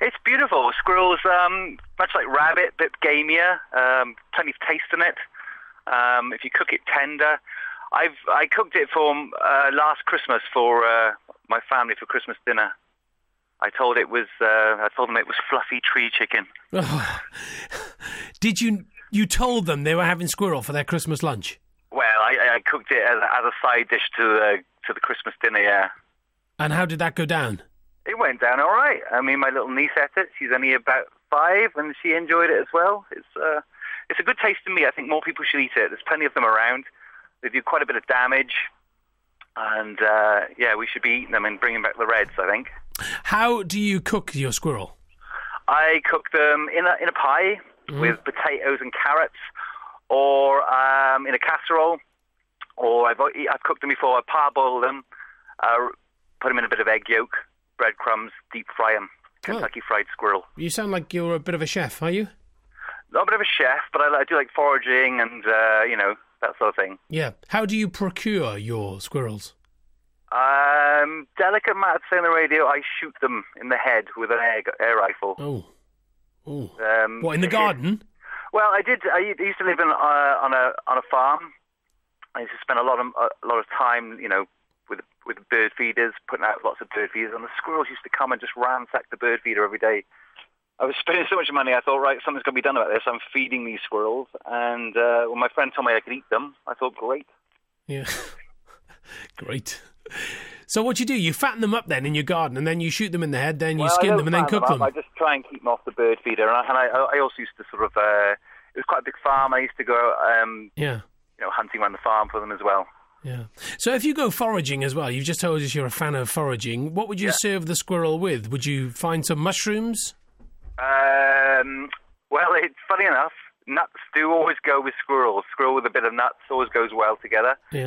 It's beautiful. Squirrels, much like rabbit, a bit gamier, plenty of taste in it. If you cook it tender, I cooked it for last Christmas for my family for Christmas dinner. I told them it was fluffy tree chicken. Oh. Did you told them they were having squirrel for their Christmas lunch? Well, I cooked it as a side dish to the Christmas dinner, yeah. And how did that go down? It went down all right. I mean, my little niece ate it. She's only about 5, and she enjoyed it as well. It's a good taste to me. I think more people should eat it. There's plenty of them around. They do quite a bit of damage, and we should be eating them and bringing back the reds, I think. How do you cook your squirrel? I cook them in a pie with potatoes and carrots, or in a casserole, or I've cooked them before. I parboil them, put them in a bit of egg yolk, breadcrumbs, deep fry them. Kentucky Fried Squirrel. You sound like you're a bit of a chef, are you? Not a bit of a chef, but I do like foraging and, that sort of thing. Yeah. How do you procure your squirrels? Delicate Matt say on the radio, I shoot them in the head with an air rifle. Oh. What, in the garden? Well, I did. I used to live on a farm. I used to spend a lot of time, with bird feeders, putting out lots of bird feeders, and the squirrels used to come and just ransack the bird feeder every day. I was spending so much money, I thought, right, something's got to be done about this. I'm feeding these squirrels, and when my friend told me I could eat them, I thought, great. Yeah, great. So what you do, you fatten them up then in your garden, and then you shoot them in the head, then you skin them and then cook them. I just try and keep them off the bird feeder, and I also used to sort of, it was quite a big farm. I used to go, hunting around the farm for them as well. Yeah. So if you go foraging as well, you've just told us you're a fan of foraging. What would you serve the squirrel with? Would you find some mushrooms? Well, it's funny enough, nuts do always go with squirrels. Squirrel with a bit of nuts always goes well together. Yeah.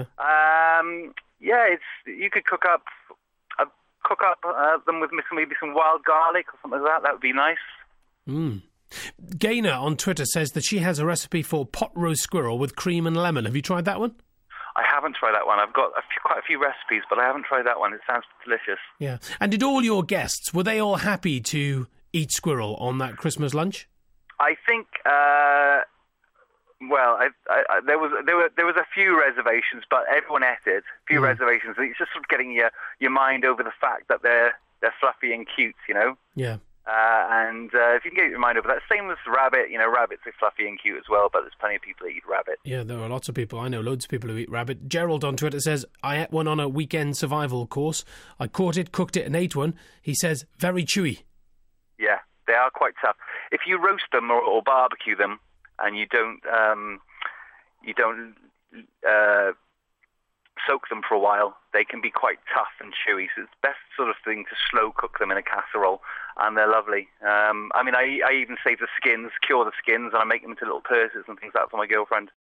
You could cook up them with maybe some wild garlic or something like that. That would be nice. Gaynor on Twitter says that she has a recipe for pot roast squirrel with cream and lemon. Have you tried that one? I haven't tried that one. I've got quite a few recipes, but I haven't tried that one. It sounds delicious. Yeah. And did all your guests, were they all happy to eat squirrel on that Christmas lunch? I think, there was a few reservations, but everyone ate it. A few reservations. It's just sort of getting your mind over the fact that they're fluffy and cute, Yeah. And if you can get your mind over that, same as rabbit. Rabbits are fluffy and cute as well, but there's plenty of people that eat rabbit. Yeah, there are lots of people. I know loads of people who eat rabbit. Gerald on Twitter says, I ate one on a weekend survival course. I caught it, cooked it and ate one. He says, very chewy. Yeah, they are quite tough. If you roast them or barbecue them and you don't soak them for a while, they can be quite tough and chewy. So it's the best sort of thing to slow cook them in a casserole, and they're lovely. I even save the skins, cure the skins, and I make them into little purses and things like that for my girlfriend.